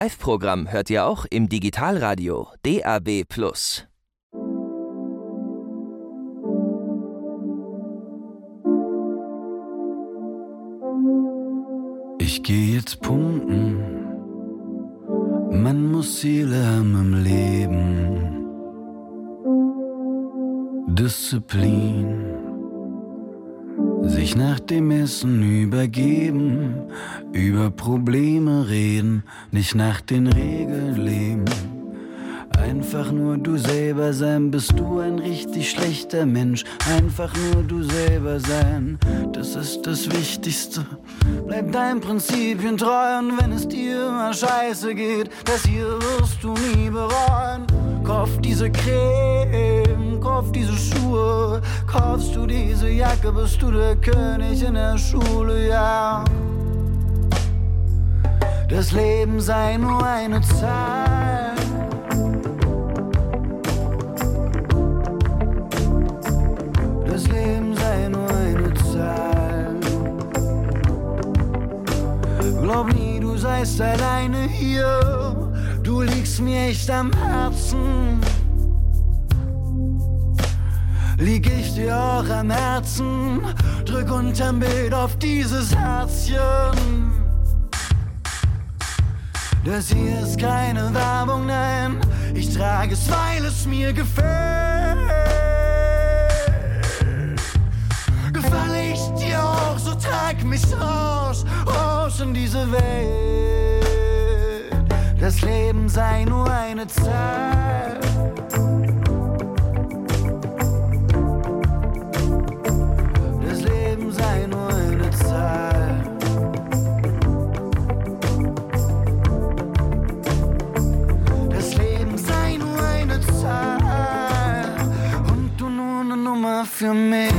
Live-Programm hört ihr auch im Digitalradio DAB+. Ich geh jetzt pumpen, man muss Ziele haben im Leben. Disziplin, sich nach dem Essen übergeben, über Probleme reden, nicht nach den Regeln leben. Einfach nur du selber sein, bist du ein richtig schlechter Mensch. Einfach nur du selber sein, das ist das Wichtigste. Bleib deinen Prinzipien treu und wenn es dir mal scheiße geht, das hier wirst du nie bereuen. Kauf diese Creme, kauf diese Schuhe, kaufst du diese Jacke, bist du der König in der Schule, ja. Das Leben sei nur eine Zahl. Das Leben sei nur eine Zahl. Glaub nie, du seist alleine hier. Du liegst mir echt am Herzen. Lieg ich dir auch am Herzen. Drück unterm Bild auf dieses Herzchen. Das hier ist keine Werbung, nein. Ich trage es, weil es mir gefällt. Gefalle ich dir auch, so trag mich raus in diese Welt. Das Leben sei nur eine Zahl. Das Leben sei nur eine Zahl. Das Leben sei nur eine Zahl. Und du nur eine Nummer für mich.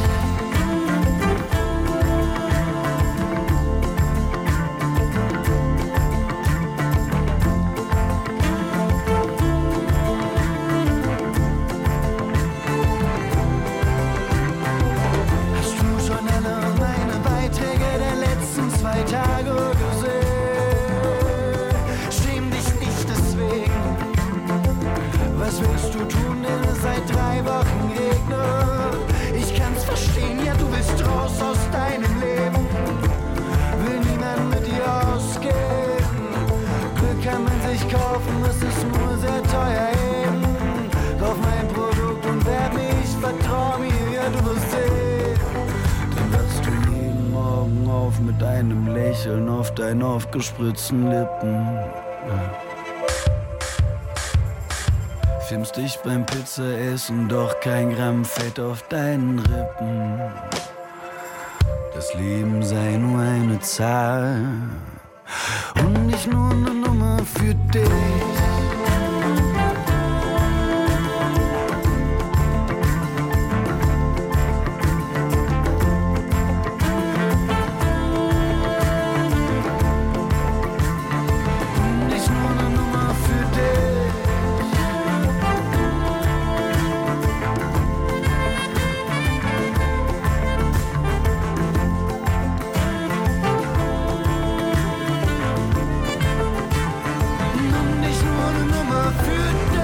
Es ist nur sehr teuer eben. Kauf mein Produkt und werd mich, vertrau mir, ja du wirst sehen. Dann wachst du jeden Morgen auf mit einem Lächeln auf deinen aufgespritzten Lippen. Ja. Filmst dich beim Pizzaessen, doch kein Gramm Fett auf deinen Rippen. Das Leben sei nur eine Zahl und nicht nur eine Nummer für dich. Für